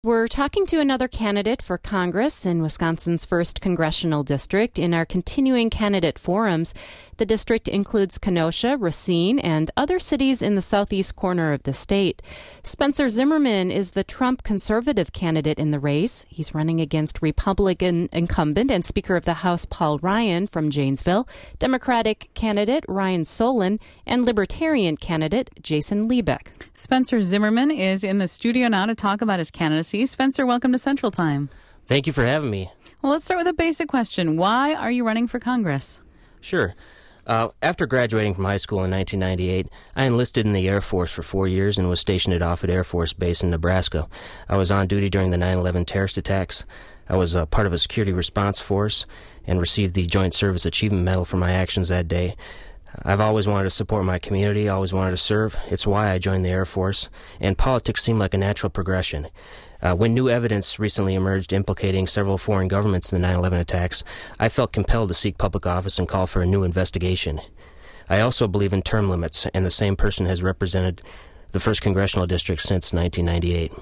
We're talking to another candidate for Congress in Wisconsin's 1st Congressional District in our continuing candidate forums. The district includes Kenosha, Racine, and other cities in the southeast corner of the state. Spencer Zimmerman is the Trump conservative candidate in the race. He's running against Republican incumbent and Speaker of the House Paul Ryan from Janesville, Democratic candidate Ryan Solon, and Libertarian candidate Jason Liebeck. Spencer Zimmerman is in the studio now to talk about his candidacy. Spencer, welcome to Central Time. Thank you for having me. Well, let's start with a basic question. Why are you running for Congress? Sure. After graduating from high school in 1998, I enlisted in the Air Force for 4 years and was stationed at Offutt Air Force Base in Nebraska. I was on duty during the 9/11 terrorist attacks. I was part of a security response force and received the Joint Service Achievement Medal for my actions that day. I've always wanted to support my community, always wanted to serve. It's why I joined the Air Force, and politics seemed like a natural progression. When new evidence recently emerged implicating several foreign governments in the 9/11 attacks, I felt compelled to seek public office and call for a new investigation. I also believe in term limits, and the same person has represented the 1st Congressional District since 1998.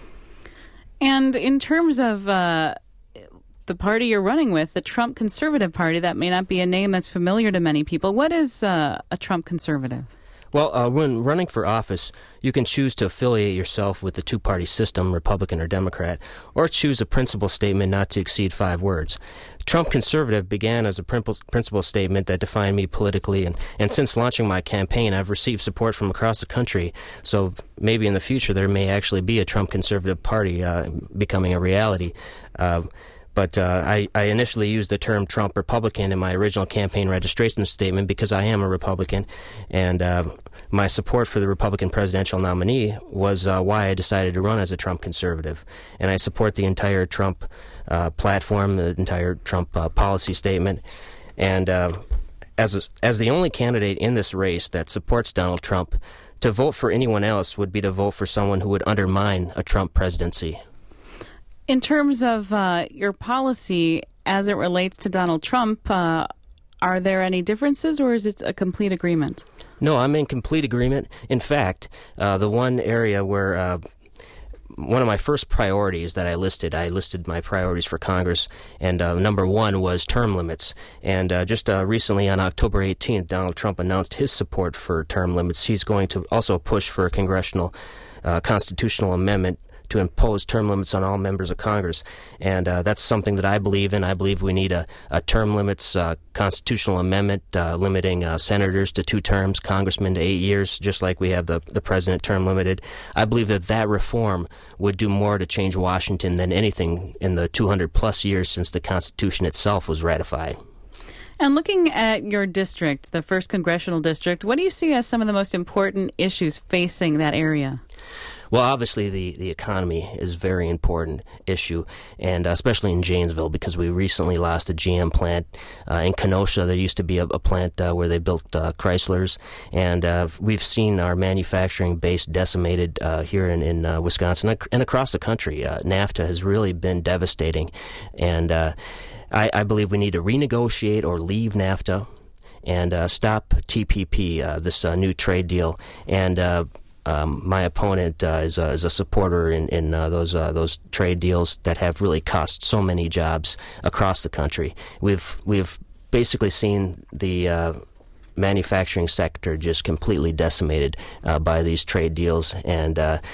And in terms of the party you're running with, the Trump Conservative Party, that may not be a name that's familiar to many people. What is a Trump conservative? Well, when running for office, you can choose to affiliate yourself with the two-party system, Republican or Democrat, or choose a principle statement not to exceed 5 words. Trump conservative began as a principle statement that defined me politically, and since launching my campaign, I've received support from across the country, so maybe in the future there may actually be a Trump conservative party becoming a reality. But I initially used the term Trump Republican in my original campaign registration statement because I am a Republican, and my support for the Republican presidential nominee was why I decided to run as a Trump conservative. And I support the entire Trump platform, the entire Trump policy statement. And as the only candidate in this race that supports Donald Trump, to vote for anyone else would be to vote for someone who would undermine a Trump presidency. In terms of your policy as it relates to Donald Trump, are there any differences, or is it a complete agreement? No, I'm in complete agreement. In fact, the one area where one of my first priorities that I listed my priorities for Congress, and number 1 was term limits. And just recently on October 18th, Donald Trump announced his support for term limits. He's going to also push for a congressional constitutional amendment to impose term limits on all members of Congress. And that's something that I believe in. I believe we need a term limits constitutional amendment limiting senators to 2 terms, congressmen to 8 years, just like we have the president term limited. I believe that reform would do more to change Washington than anything in the 200-plus years since the Constitution itself was ratified. And looking at your district, the 1st Congressional District, what do you see as some of the most important issues facing that area? Well, obviously, the economy is a very important issue, and especially in Janesville, because we recently lost a GM plant. In Kenosha, there used to be a plant where they built Chryslers, and we've seen our manufacturing base decimated here in Wisconsin and across the country. NAFTA has really been devastating, and I believe we need to renegotiate or leave NAFTA and stop TPP, this new trade deal, and my opponent is a supporter in those trade deals that have really cost so many jobs across the country. We've basically seen the manufacturing sector just completely decimated by these trade deals, and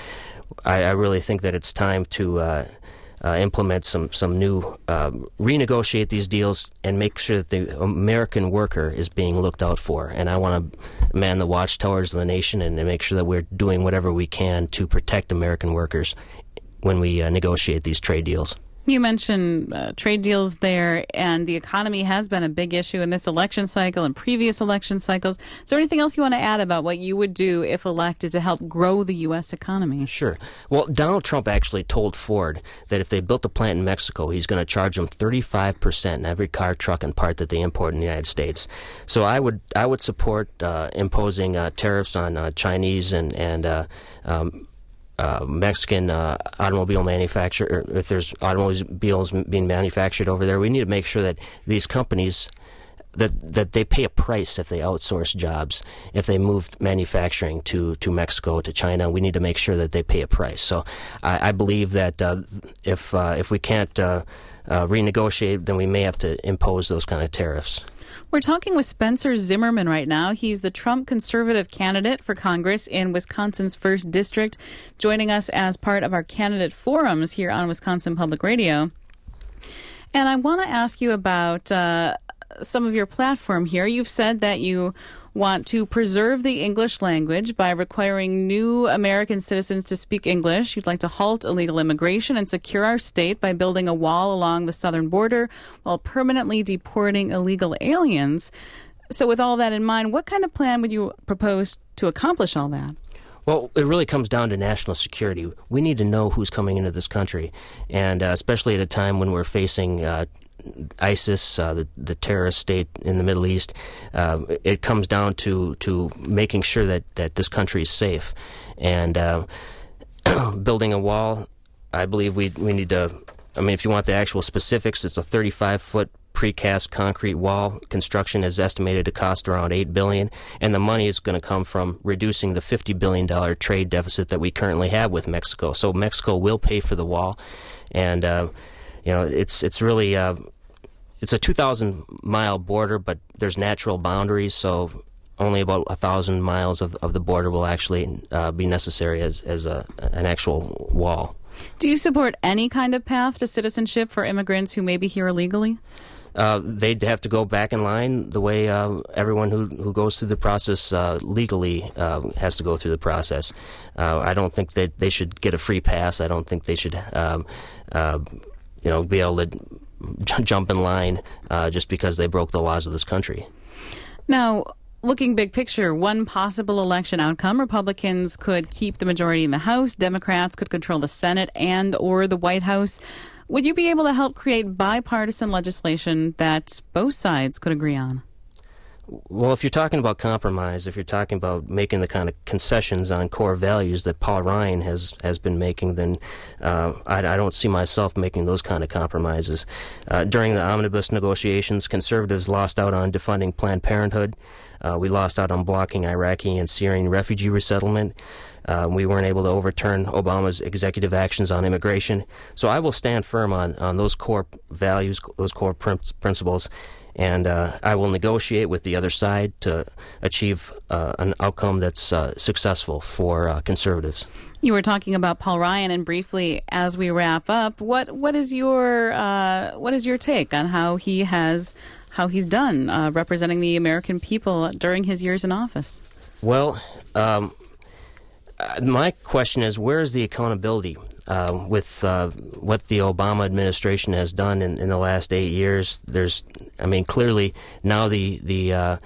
I really think that it's time to implement some new, renegotiate these deals and make sure that the American worker is being looked out for. And I want to man the watchtowers of the nation and make sure that we're doing whatever we can to protect American workers when we negotiate these trade deals. You mentioned trade deals there, and the economy has been a big issue in this election cycle and previous election cycles. Is there anything else you want to add about what you would do if elected to help grow the U.S. economy? Sure. Well, Donald Trump actually told Ford that if they built a plant in Mexico, he's going to charge them 35% in every car, truck, and part that they import in the United States. So I would support imposing tariffs on Chinese and Mexican automobile manufacturer. If there's automobiles being manufactured over there, we need to make sure that these companies that they pay a price if they outsource jobs, if they move manufacturing to Mexico, to China. We need to make sure that they pay a price. So I believe that if we can't renegotiate, then we may have to impose those kind of tariffs. We're talking with Spencer Zimmerman right now. He's the Trump conservative candidate for Congress in Wisconsin's 1st District, joining us as part of our candidate forums here on Wisconsin Public Radio. And I want to ask you about some of your platform here. You've said that you want to preserve the English language by requiring new American citizens to speak English. You'd like to halt illegal immigration and secure our state by building a wall along the southern border while permanently deporting illegal aliens. So with all that in mind, what kind of plan would you propose to accomplish all that? Well, it really comes down to national security. We need to know who's coming into this country, and especially at a time when we're facing ISIS, the terrorist state in the Middle East, it comes down to making sure that this country is safe. And building a wall, I believe we need to, if you want the actual specifics, it's a 35-foot precast concrete wall. Construction is estimated to cost around $8 billion, and the money is going to come from reducing the $50 billion trade deficit that we currently have with Mexico. So Mexico will pay for the wall, and it's really it's a 2,000-mile border, but there's natural boundaries, so only about 1,000 miles of the border will actually be necessary as an actual wall. Do you support any kind of path to citizenship for immigrants who may be here illegally? They'd have to go back in line the way everyone who goes through the process legally has to go through the process. I don't think that they should get a free pass. I don't think they should be able to jump in line just because they broke the laws of this country. Now, looking big picture, one possible election outcome, Republicans could keep the majority in the House, Democrats could control the Senate and or the White House. Would you be able to help create bipartisan legislation that both sides could agree on? Well, if you're talking about compromise, if you're talking about making the kind of concessions on core values that Paul Ryan has been making, then I don't see myself making those kind of compromises. During the omnibus negotiations, conservatives lost out on defunding Planned Parenthood. We lost out on blocking Iraqi and Syrian refugee resettlement. We weren't able to overturn Obama's executive actions on immigration. So I will stand firm on those core values, those core principles, and I will negotiate with the other side to achieve an outcome that's successful for conservatives. You were talking about Paul Ryan, and briefly, as we wrap up, what is your take on how he's done representing the American people during his years in office? Well, my question is, where is the accountability with what the Obama administration has done in the last 8 years? Clearly now the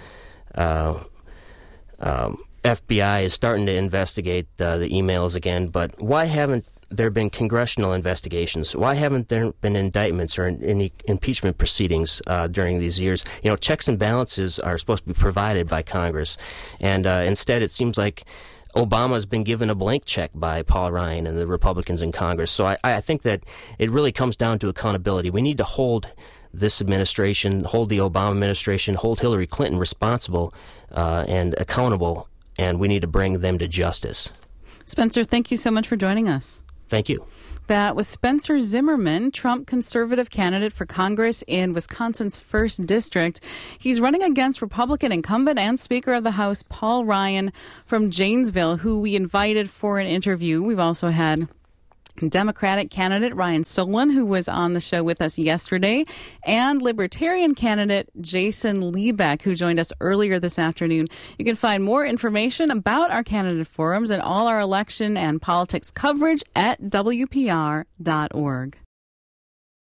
FBI is starting to investigate the emails again, but why haven't there been congressional investigations? Why haven't there been indictments or any impeachment proceedings during these years? Checks and balances are supposed to be provided by Congress, and instead it seems like Obama's been given a blank check by Paul Ryan and the Republicans in Congress. So I think that it really comes down to accountability. We need to hold this administration, hold the Obama administration, hold Hillary Clinton responsible and accountable, and we need to bring them to justice. Spencer, thank you so much for joining us. Thank you. That was Spencer Zimmerman, Trump conservative candidate for Congress in Wisconsin's 1st District. He's running against Republican incumbent and Speaker of the House Paul Ryan from Janesville, who we invited for an interview. We've also had Democratic candidate Ryan Solon, who was on the show with us yesterday, and Libertarian candidate Jason Liebeck, who joined us earlier this afternoon. You can find more information about our candidate forums and all our election and politics coverage at WPR.org.